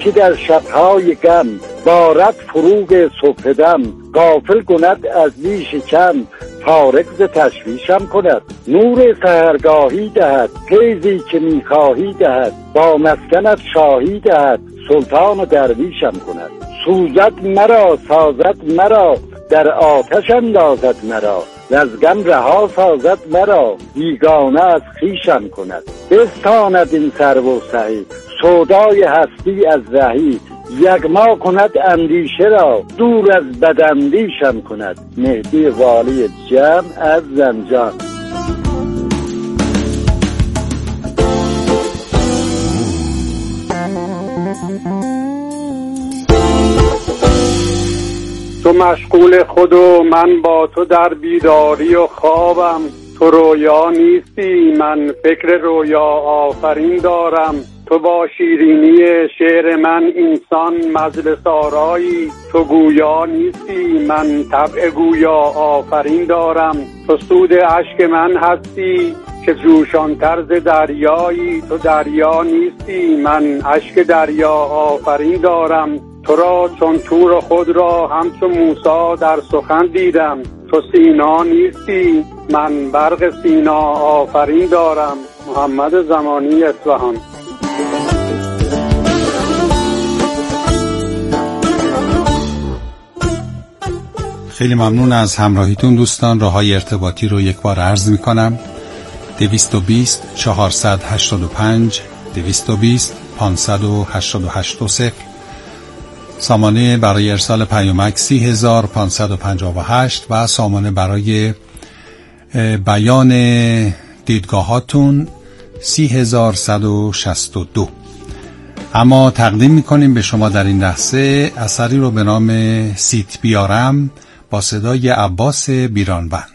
که در شبهای غم بارد فروغ صبح دم. غافل کند از بیش کم فارغ ز تشویشم کند. نور سحرگاهی دهد فیضی که میخواهی دهد. با مسکنت شاهی دهد سلطان و درویشم کند. سوزد مرا سازد مرا در آتش اندازد مرا. از غم رها سازد مرا بیگانه از خویشم کند. بستاند این سرو و سهی سودای هستی از رهی. یغما کند اندیشه را دور از بداندیشم کند. مهدی والی جمع از زنجان. تو مشغول خود و من با تو در بیداری و خوابم. تو رویا نیستی من فکر رویا آفرین دارم. تو با شیرینی شعر من انسان مجلس آرایی. تو گویا نیستی من طبع گویا آفرین دارم. تو سود اشک من هستی که جوشان طرز دریایی. تو دریا نیستی من اشک دریا آفرین دارم. تو را چون تور خود را همچون موسی در سخن دیدم. تو سینا نیستی من برق سینا آفرین دارم. محمد زمانی، اصفهان. خیلی ممنون از همراهیتون دوستان. راههای ارتباطی رو یک بار عرض میکنم: 220 485 220 588 سامانه برای ارسال پیامک 30558 و سامانه برای بیان دیدگاهاتون 30162. اما تقدیم میکنیم به شما در این لحظه اثری رو به نام سیت بیارم با صدای عباس بیرانوند.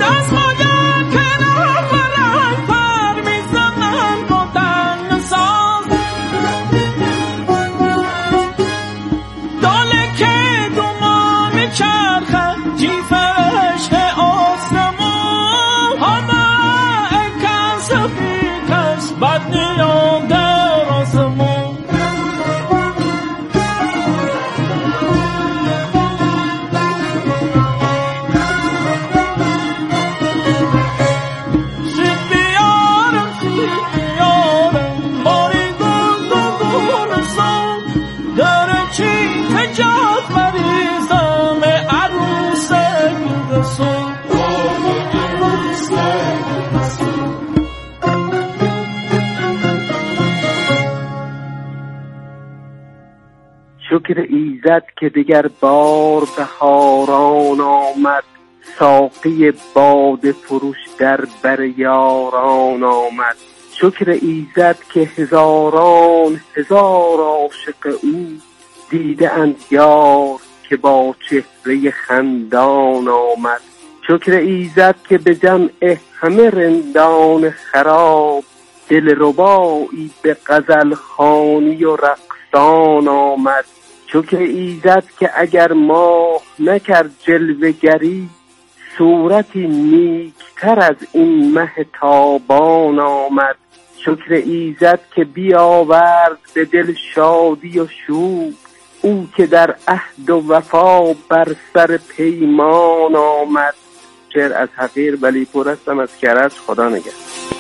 شکر ایزد که دیگر بار بهاران آمد، ساقی باده فروش در بر یاران آمد. شکر ایزد که هزاران هزار عاشق او دیده اند یار که با چهره خندان آمد. شکر ایزد که به جمع همه رندان خراب دل ربایی به غزل خوانی و رقصان آمد. شکر ایزد که اگر ماه نکرد جلوه گری، صورتی نیکتر از این مه تابان آمد. شکر ایزد که بیاورد به دل شادی و شور، او که در عهد و وفا بر سر پیمان آمد. شعر از حقیر ولی پور هستم از کرج. خدا نگهدار.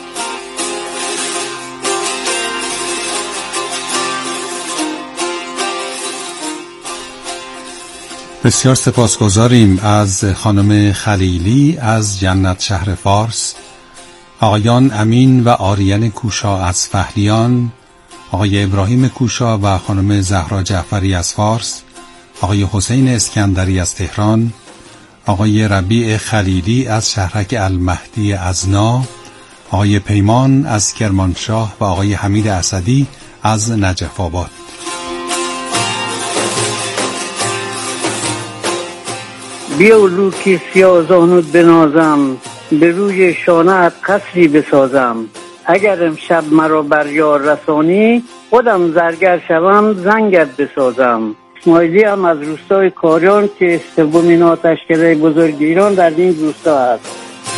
بسیار سپاسگزاریم از خانم خلیلی از جنت شهر فارس، آقایان امین و آریان کوشا از فهلیان، آقای ابراهیم کوشا و خانم زهرا جعفری از فارس، آقای حسین اسکندری از تهران، آقای ربیع خلیلی از شهرک المهدی ازنا، آقای پیمان از کرمانشاه و آقای حمید اسدی از نجف آباد. بیا لوکی سیازانود بنازم، به روی شانه‌ات قصری بسازم. اگر امشب مرا بر یار رسانی، خودم زرگر شوم زنگت بسازم. اسماعیلی هم از روستای کاریان که سومین آتشکده بزرگ ایران در این روستا است.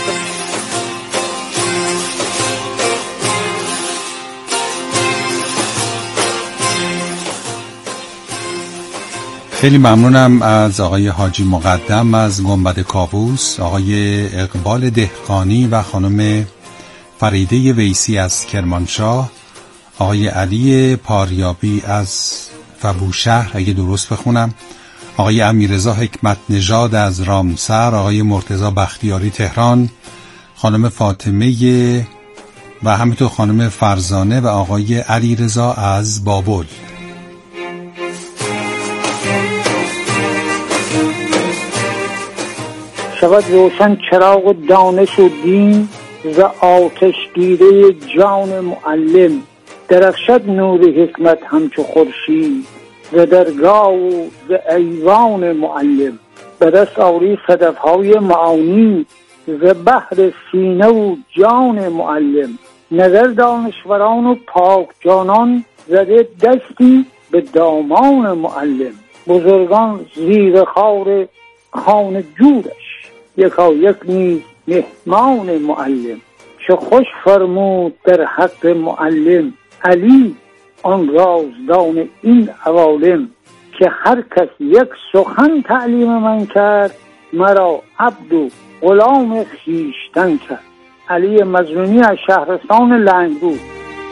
خیلی ممنونم از آقای حاجی مقدم از گنبد کاووس، آقای اقبال دهقانی و خانم فریده ویسی از کرمانشاه، آقای علی پاریابی از فبوشهر اگه درست بخونم، آقای امیررضا حکمت نژاد از رامسر، آقای مرتضی بختیاری تهران، خانم فاطمه و همینطور خانم فرزانه و آقای علیرضا از بابل. شود روشن چراغ دانش و دین، ز آتش گیره جان معلم. درخشد نور حکمت همچو خورشید، ز درگاه و ز ایوان معلم. به دست آوری صدفهای معانی، ز بحر سینه و جان معلم. نظر دانشوران و پاک جانان، زده دستی به دامان معلم. بزرگان زیر خاور خانه جودش، یکا یک نیز مهمان معلم. چه خوش فرمود در حق معلم، علی آن رازدان این عوالم. که هر کس یک سخن تعلیم من کرد، مرا عبد و غلام خویشتن کرد. علی مظنونی از شهرستان لنگرود.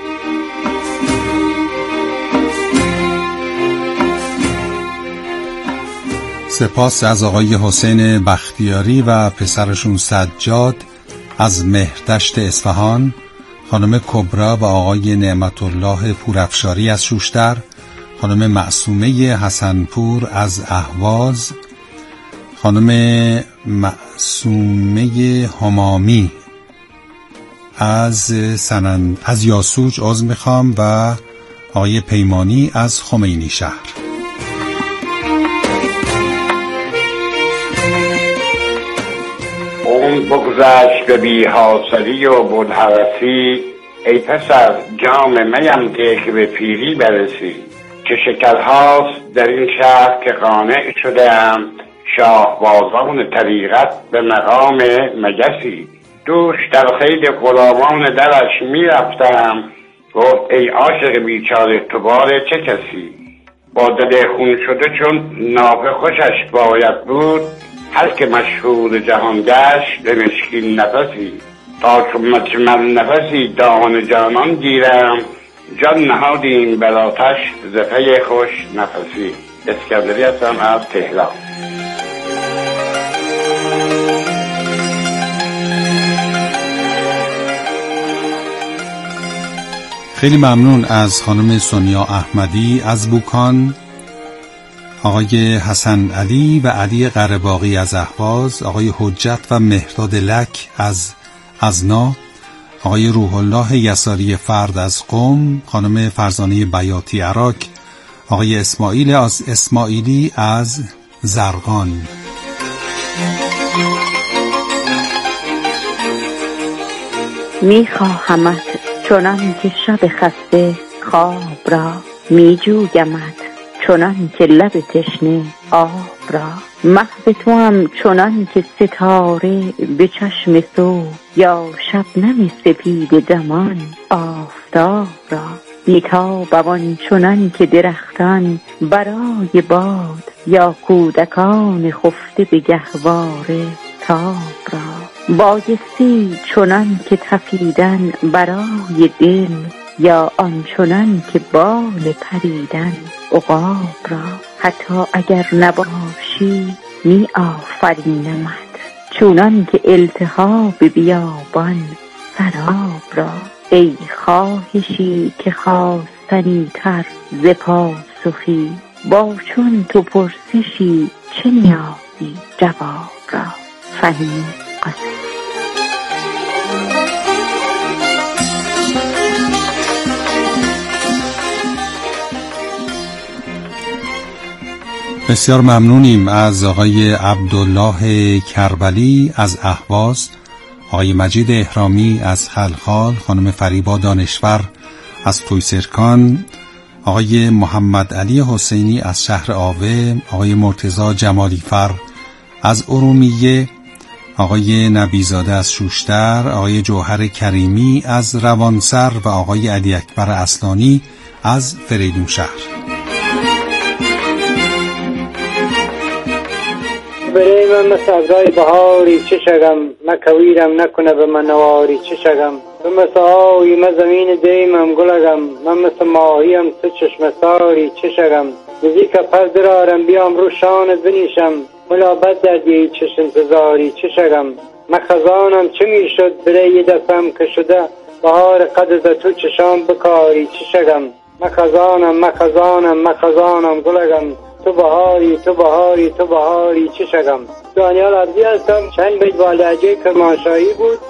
سپاس از آقای حسین بختیاری و پسرشون سجاد از مهردشت اصفهان، خانم کبرا و آقای نعمت الله پورافشاری از شوشتر، خانم معصومه حسنپور از اهواز، خانم معصومه همامی از یاسوج عضو میخوام و آقای پیمانی از خمینی شهر. بگذشت به بی حاصلی و بودهوسی، ای پسر جام میم ده که به پیری برسی. چه شکرهاست در این شهر که قانع شده‌ام، شاهبازان طریقت به مقام مگسی. دوش در خیل غلامان درش می رفتم، گفت ای عاشق بیچاره تو باره چه کسی. با دل خون شده چون نافه خوشش باید بود، هر که مشهور جهان گشت به مشکین نفسی. تا چون من نفسی دهان جانان گیرم، جان نهادیم بر آتش ز پی خوش نفسی. اسکندری هستم از تهران. خیلی ممنون از خانم سونیا احمدی از بوکان، آقای حسن علی و علی قره‌باغی از اهواز، آقای حجت و مهرداد لک از ازنا، آقای روح الله یساری فرد از قم، خانم فرزانه بیاتی عراق، آقای اسماعیلی از زرقان. میخواهمت چنان که شب خسته خواب را، میجویمت چنان که لب تشنه آب را. محو تو هم چنان که ستاره به چشم صبح، یا شبنم سپید دمان آفتاب را. بیتابم چنان که درختان برای باد، یا کودکان خفته به گهواره تاب را. بایستی چنان که تپیدن برای دل، یا آنچنان که بال پریدن عقاب را. حتی اگر نباشی می آفرینمت، چونان که التهاب بیابان سراب را. ای خواهشی که خواستنی تر ز پاسخی، با چون تو پرسشی چه نیازی جواب را. فهیم قاسم. بسیار ممنونیم از آقای عبدالله کربلی از اهواز، آقای مجید احرامی از خلخال، خانم فریبا دانشور از تویسرکان، آقای محمد علی حسینی از شهر آوه، آقای مرتضی جمالیفر از ارومیه، آقای نبیزاده از شوشتر، آقای جوهر کریمی از روانسر و آقای علی اکبر اصلانی از فریدون شهر. برای من مثل ابرای بهاری چه شگم، مکویرم نکنه به من نواری چه شگم. تو مثل آوی من زمین دیمم گلگم، من مثل ماهیم تو چشم ساری چه شگم. نزیک پس درارم بیام رو شانت بنیشم، ملا بد دردی چش انتظاری چه شگم. من خزانم چه می شد برای یه دفم که شده، بهار قدر تو چشام بکاری چه شگم. من خزانم گلگم، تو بهاری تو بهاری تو بهاری چه شگم. دانیال عبدی هستم. چند بیت با لهجه کرمانشاهی بود.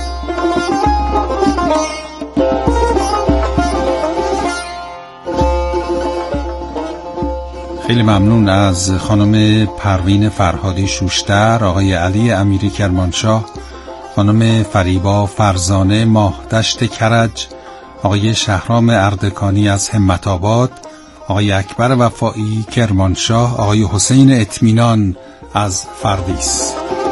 خیلی ممنون از خانم پروین فرهادی شوشتر، آقای علی امیری کرمانشاه، خانم فریبا فرزانه ماهدشت کرج، آقای شهرام اردکانی از همت آباد، آقای اکبر وفایی کرمانشاه، آقای حسین اطمینان از فردیس.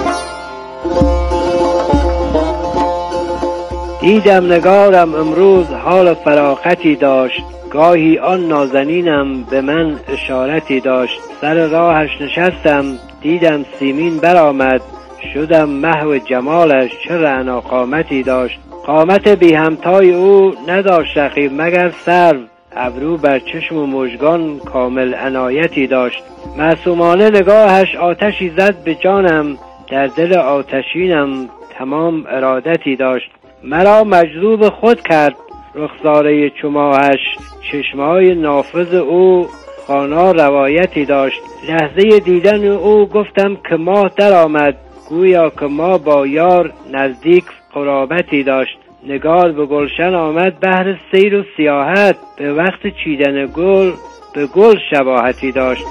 دیدم نگارم امروز حال فراغتی داشت، گاهی آن نازنینم به من اشارتی داشت. سر راهش نشستم دیدم سیمین برآمد، شدم محو جمالش چه رعنا قامتی داشت. قامت بی همتای او نداشت رقیب مگر سرو، ابرو بر چشم و مژگان کامل عنایتی داشت. معصومانه نگاهش آتشی زد به جانم، در دل آتشینم تمام ارادتی داشت. مرا مجذوب خود کرد رخساره چماهش، چشمهای نافذ او خوانا روایتی داشت. لحظه دیدن او گفتم که ماه در آمد، گویا که ما با یار نزدیک قرابتی داشت. نگار به گلشن آمد بهر سیر و سیاحت، به وقت چیدن گل به گل شباهتی داشت.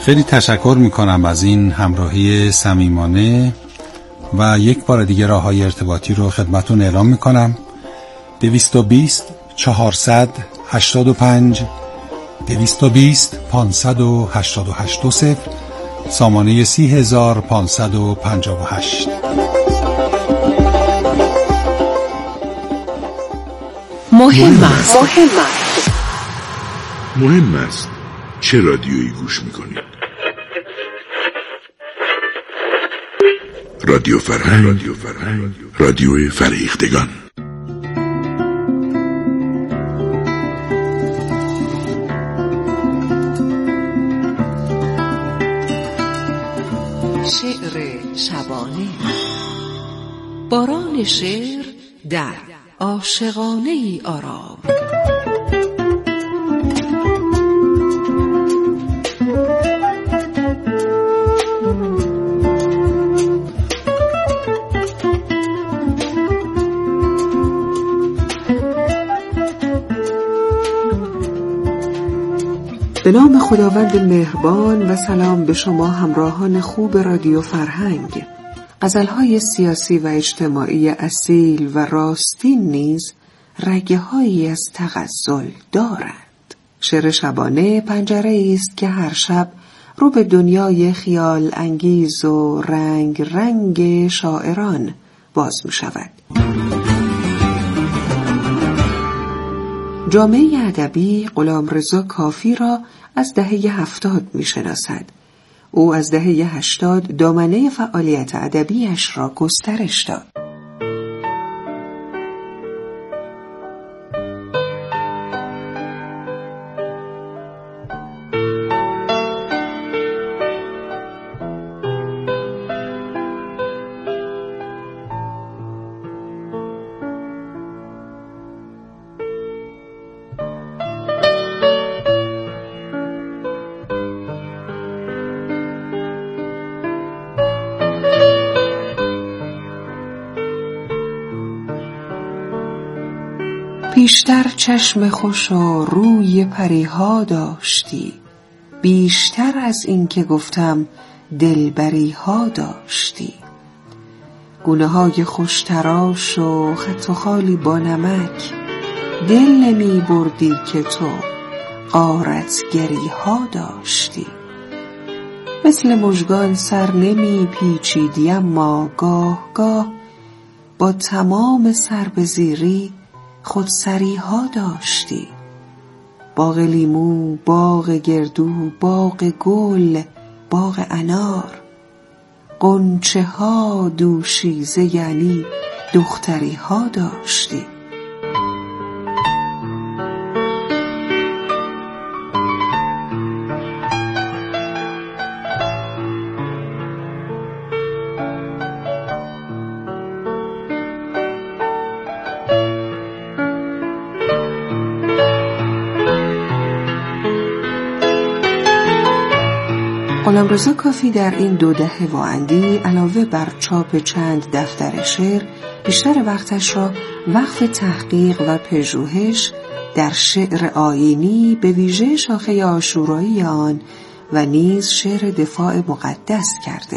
خیلی تشکر میکنم از این همراهی صمیمانه و یک بار دیگه راههای ارتباطی رو خدمتون اعلام میکنم. 220 400 85 220 588 20 سامانه 30558. مهم است چه رادیویی گوش میکنید. رادیو فرهنگ، رادیو فریختگان. شعر شبانه. باران شعر در عاشقانه ای آرام. به نام خداوند مهربان و سلام به شما همراهان خوب رادیو فرهنگ. غزل‌های سیاسی و اجتماعی اصیل و راستین نیز رگه‌هایی از تغزل دارند. شعر شبانه پنجره‌ای است که هر شب رو به دنیای خیال انگیز و رنگ رنگ شاعران باز می شود. جامعه ادبی غلامرضا کافی را از دهه 70 می شناسد. او از دهه 80 دامنه فعالیت ادبیش را گسترش داد. بیشتر چشم خوش و روی پریها داشتی، بیشتر از این که گفتم دلبریها داشتی. گونه های خوشتراش و خط و خالی با نمک، دل نمی بردی که تو غارتگریها داشتی. مثل مژگان سر نمی پیچیدی اما گاه گاه با تمام سر به زیری خودسریها داشتی. باغ لیمو، باغ گردو، باغ گل، باغ انار، غنچه ها دوشیزه یعنی دختری ها داشتی. غلامرضا کافی در این 2 دهه و اندی علاوه بر چاپ چند دفتر شعر، بیشتر وقتش را وقف تحقیق و پژوهش در شعر آیینی به ویژه شاخه عاشورایی آن و نیز شعر دفاع مقدس کرده.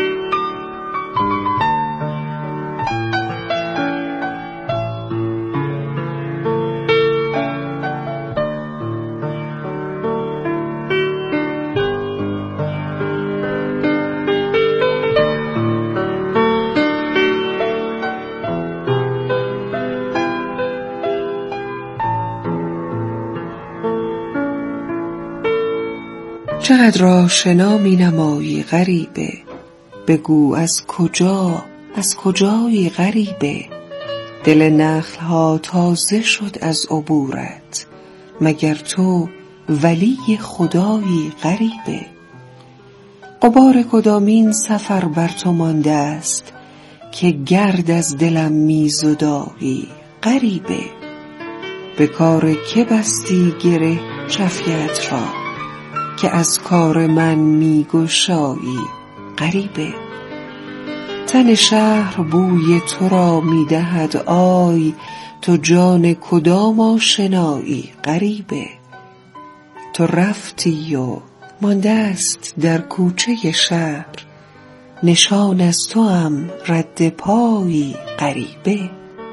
چقدر آشنا می نمایی غریبه، بگو از کجایی غریبه. دل نخل ها تازه شد از عبورت، مگر تو ولی خدایی غریبه. غبار کدامین سفر بر تو مانده است که گرد از دلم می زدایی غریبه. به کار که بستی گره چفیت را که از کار من می گشایی غریبه. تن شهر بوی تو را می دهد آی، تو جان کدام آشنایی غریبه. تو رفتی و مانده است در کوچه شهر، نشان از تو هم رد پایی غریبه.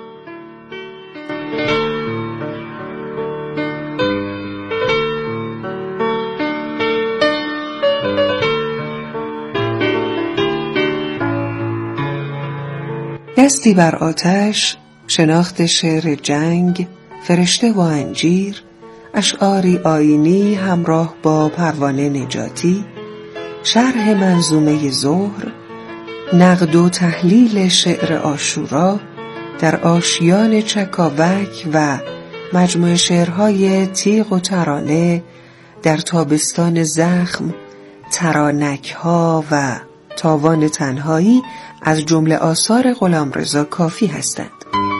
دستی بر آتش، شناخت شعر جنگ، فرشته و انجیر، اشعاری آیینی همراه با پروانه نجاتی، شرح منظومه ظهر، نقد و تحلیل شعر عاشورا در آشیان چکاوک و مجموعه شعرهای تیغ و ترانه در تابستان زخم، ترانک‌ها و تاوان تنهایی از جمله آثار غلامرضا کافی هستند.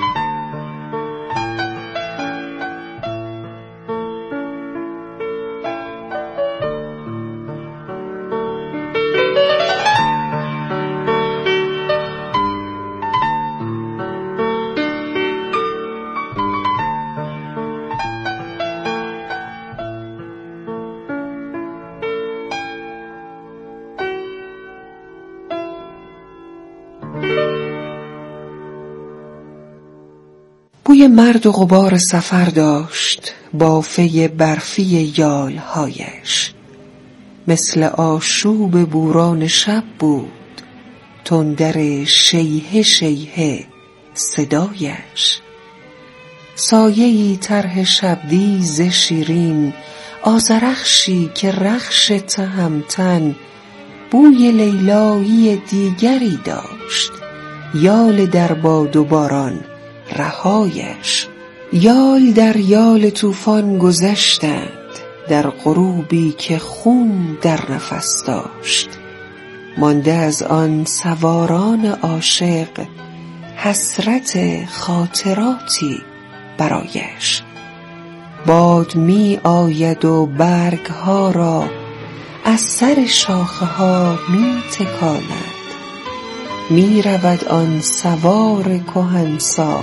بوی مرد و غبار سفر داشت بافه برفی یالهایش، مثل آشوب بوران شب بود تندر شیهه شیهه صدایش. سایه‌ای طرح شبدیز شیرین، آذرخشی که رخش تهمتن بوی لیلایی دیگری داشت، یال در باد و باران رهایش. یال در یال طوفان گذشتند در غروبی که خون در نفس داشت، مانده از آن سواران عاشق حسرت خاطراتی برایش. باد می آید و برگ ها را از سر شاخه ها می تکاند، می رود آن سوار کهنسال،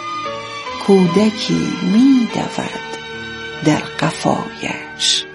کودکی می دود در قفایش.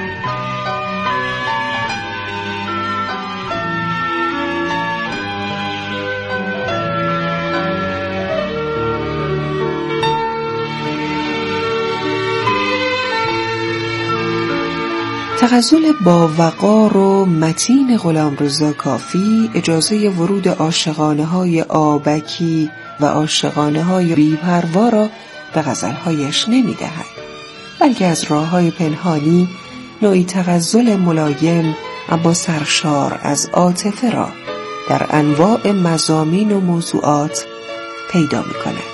تغزل با وقار و متین غلامرضا کافی اجازه ورود عاشقانه‌های آبکی و عاشقانه‌های بی‌پروا را به غزل‌هایش نمی‌دهد، بلکه از راه‌های پنهانی نوعی تغزل ملایم اما سرشار از عاطفه را در انواع مضامین و موضوعات پیدا می‌کند.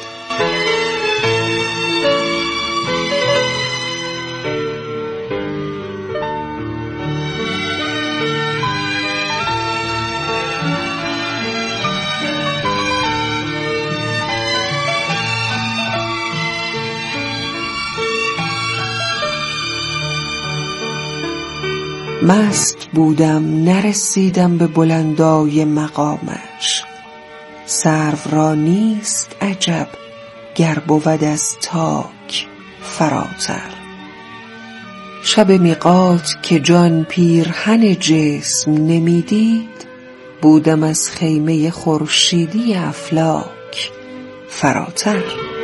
مست بودم نرسیدم به بلندای مقامش، سرو را نیست عجب گر بود از تاک فراتر. شب میقات که جان پیرهن جسم نمیدید، بودم از خیمه خورشیدی افلاک فراتر.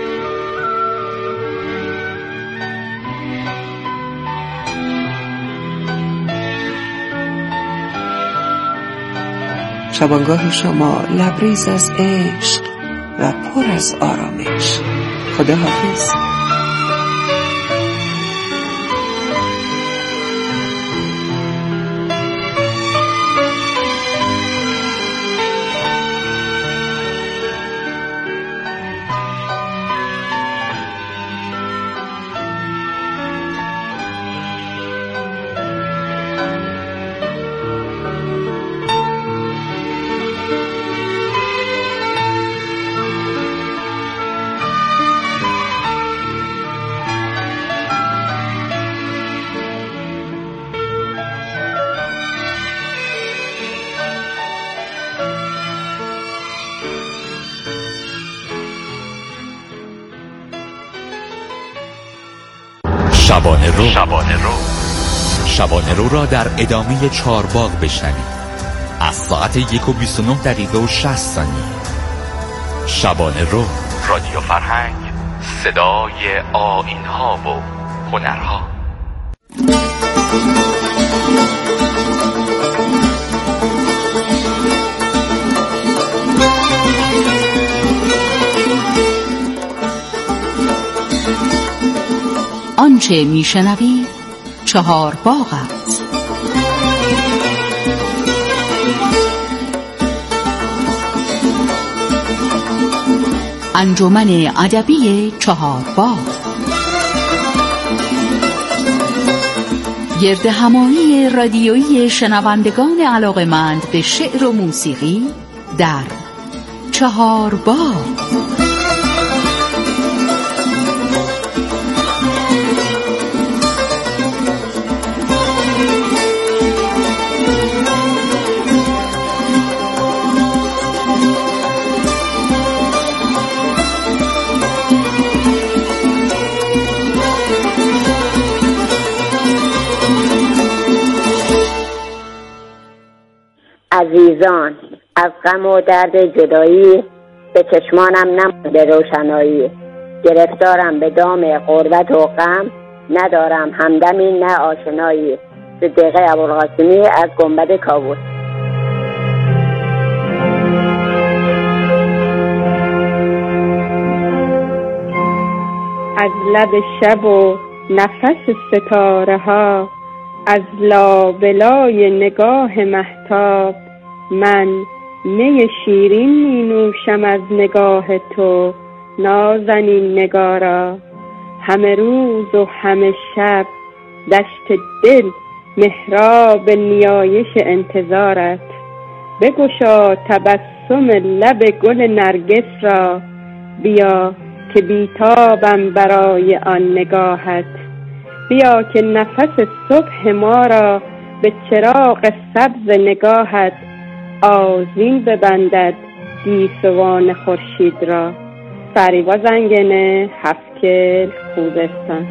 شبانگاه شما لبریز از عشق و پر از آرامش. خدا حافظ. شبانه رو شبانه رو را در ادامه چهارباغ بشنوید از ساعت 1:29:60 شبانه رو، رادیو فرهنگ، صدای آیین‌ها و هنرها. آنچه میشنوید چهارباغ است. انجمن ادبی چهارباغ گرد همایی رادیویی شنوندگان علاقه‌مند به شعر و موسیقی در چهارباغ. عزیزان، از غم و درد جدایی به چشمانم نمونده روشنایی. گرفتارم به دام غربت و غم، ندارم همدمی نه آشنایی. صدیقه ابوالقاسمی از گنبد کاووس. از لب شب و نفس ستاره ها، از لابلای نگاه مهتاب، من می شیرین می نوشم از نگاه تو نازنین نگارا. همه روز و همه شب دشت دل محراب نیایش انتظارت. بگشا تبسم لب گل نرگس را، بیا که بیتابم برای آن نگاهت. بیا که نفس صبح ما را به چراغ سبز نگاهت آذین ببندد گیسوان خورشید را. فریبا زنگنه، هفت‌کل، خوزستان.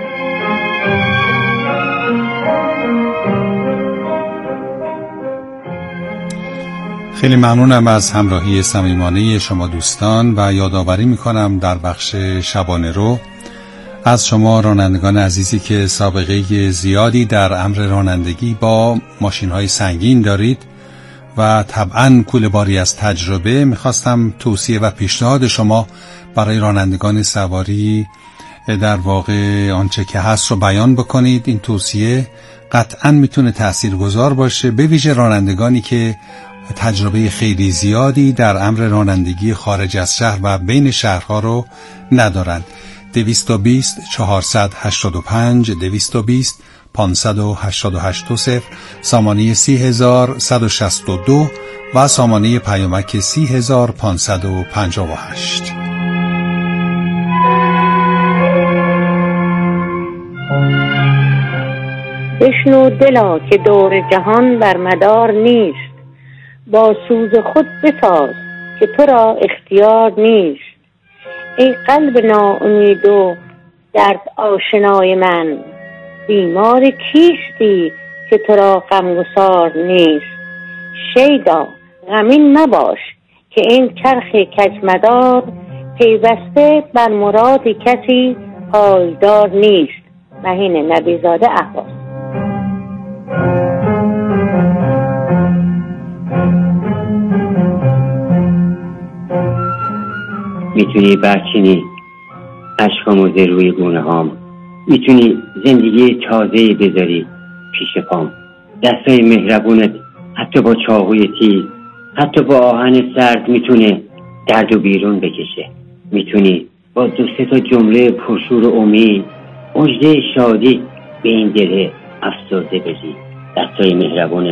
خیلی ممنونم از همراهی صمیمانه شما دوستان و یادآوری میکنم در بخش شبانه رو از شما رانندگان عزیزی که سابقه زیادی در امر رانندگی با ماشین‌های سنگین دارید و طبعاً کوله باری از تجربه، میخواستم توصیه و پیشنهاد شما برای رانندگان سواری در واقع آنچه که هست رو بیان بکنید. این توصیه قطعاً میتونه تاثیرگذار باشه، به ویژه رانندگانی که تجربه خیلی زیادی در امر رانندگی خارج از شهر و بین شهرها رو ندارن. 220 485 220 588 سامانه 30162 و سامانه پیامک 30558. بشنو دلا که دور جهان بر مدار نیست، با سوز خود بساز که تو را اختیار نیست. ای قلب ناامید و درد آشنای من، بیمار کیستی که تو را غمگسار نیست. شیدا غمین مباش که این چرخ کجمدار، پیوسته بر مراد کسی پایدار نیست. مهین نبیزاده اهواز. میتونی برچینی اشکامو ز روی گونه هام، میتونی زندگی تازه‌ای بذاری پیش پام. دستای مهربونت حتی با چاقوی تیز، حتی با آهن سرد میتونه درد و بیرون بکشه. میتونی با 2-3 جمله پرشور و امید مژده شادی به این دل افسرده بدی. دستای مهربونت